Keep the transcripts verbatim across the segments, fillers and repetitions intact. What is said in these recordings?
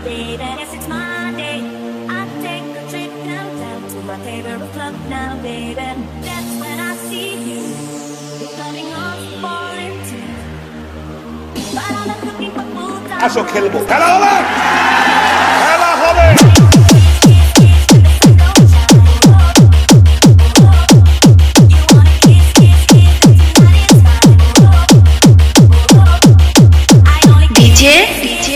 baby. Yes, it's my day. I take a trip downtown to my favorite club now, baby. That's when I see you. You're coming off falling too. But I'm not looking for full time. আসো খেলবো খেলা হবে খেলা হবে DJ DJ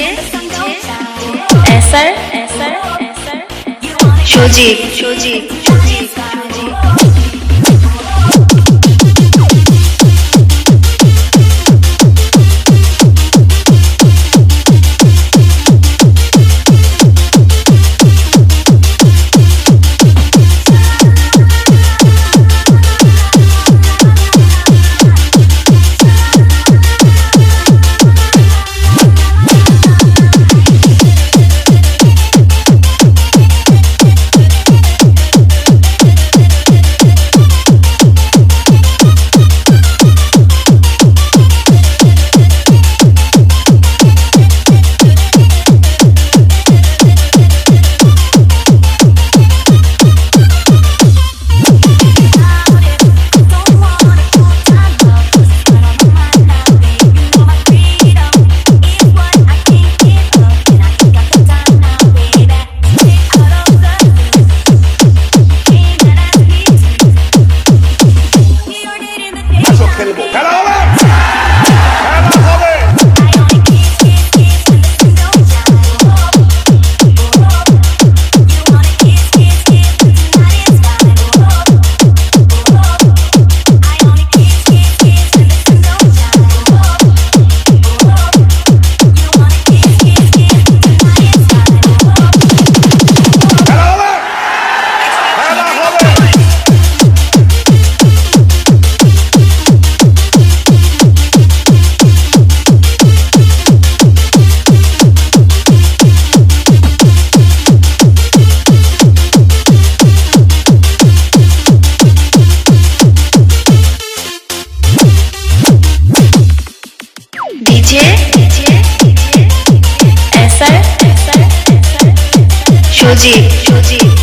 Asar Asar Asar Shojib Shojib Shojib Shojib DJ DJ Asar Asar Asar Shojib शोजीब